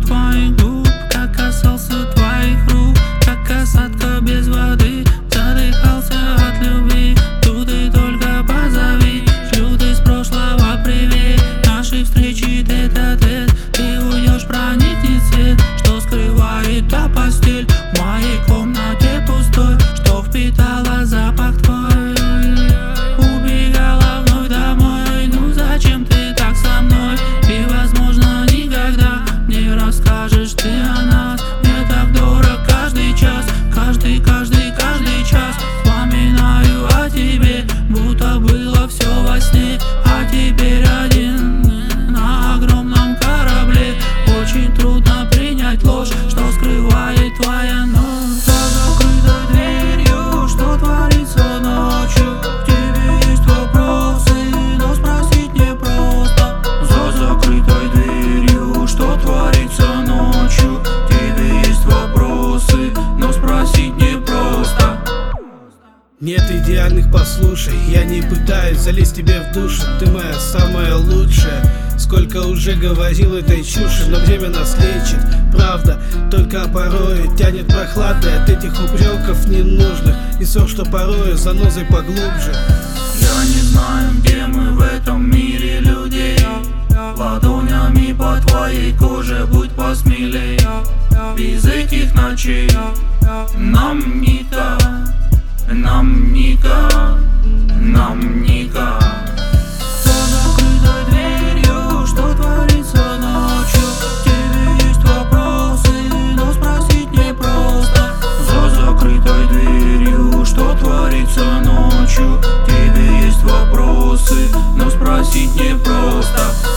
твоих губ, как касался твоих рук, как касатка без воды. Задыхался от любви, тут и только позови. Шлю ты с прошлого привет, наши встречи тет-а-тет. Ты уйдешь, проникнет свет, что скрывает та постель в моей комнате пустой, что впитала запах твой. Убегала вновь домой, ну зачем ты так со мной? И возможно никогда не расскажешь ты о нас. Мне так дорог каждый час, каждый час. Вспоминаю о тебе, будто было все во сне. А теперь один на огромном корабле. Очень трудно принять ложь, что скрывает твоя ночь. За закрытой дверью, что творится ночью? К тебе есть вопросы, но спросить непросто. За закрытой дверью, что творится ночью? К тебе есть вопросы, но спросить непросто. Нет идеальных, послушай, я не пытаюсь залезть тебе в душу. Ты моя самая лучшая. Сколько уже говорил этой чуши, но время нас лечит, правда. Только порой тянет прохладой от этих упреков ненужных. И ссор, что порою занозой поглубже. Я не знаю, где мы в этом мире людей. Ладонями по твоей коже будь посмелей. Без этих ночей нам никак, нам никак, нам никак. За закрытой дверью, что творится ночью? К тебе есть вопросы, но спросить непросто. За закрытой дверью, что творится ночью? К тебе есть вопросы, но спросить непросто.